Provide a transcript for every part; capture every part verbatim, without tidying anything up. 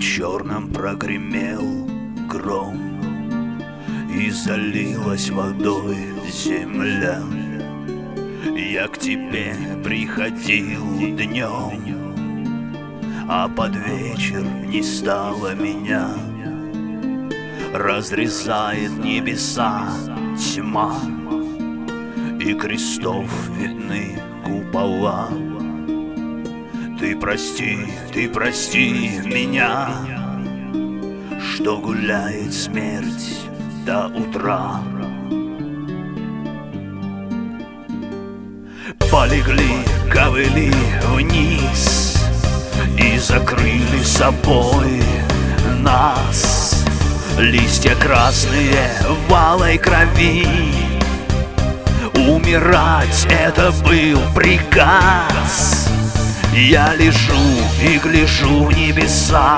черном прогремел гром, и залилась водой земля. Я к тебе приходил днем, а под вечер не стало меня. Разрезает небеса тьма, и крестов видны купола. Ты прости, ты прости меня, что гуляет смерть до утра. Полегли ковыли вниз и закрыли собой нас. Листья красные в алой крови. Умирать — это был приказ. Я лежу и гляжу в небеса.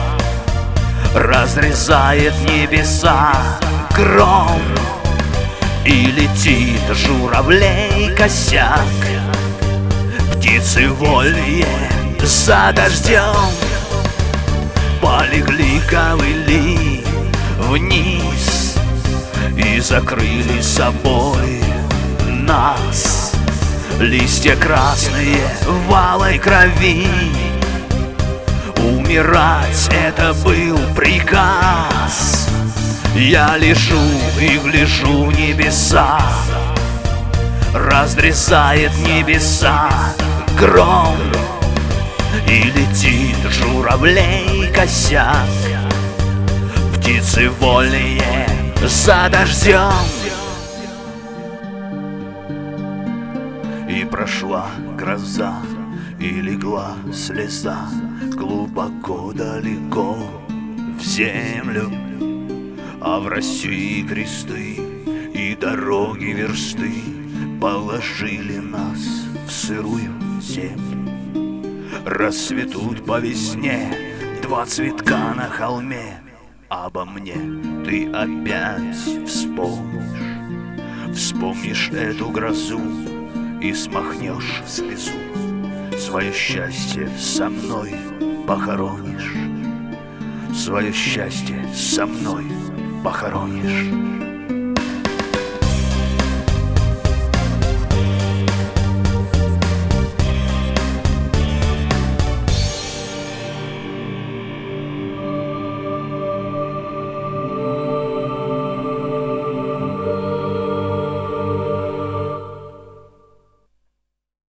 Разрезает небеса гром, и летит журавлей косяк. Птицы вольные за дождем полегли ковыли вниз и закрыли собой нас. Листья красные в алой крови. Умирать — это был приказ. Я лежу и гляжу в небеса. Разрезает небеса гром, и летит журавлей косяк. Птицы вольные за дождем. И прошла гроза, и легла слеза глубоко далеко в землю. А в России кресты и дороги версты положили нас в сырую землю. Расцветут по весне два цветка на холме. Обо мне ты опять вспомнишь. Вспомнишь эту грозу и смахнешь слезу. Свое счастье со мной похоронишь. Свое счастье со мной похоронишь.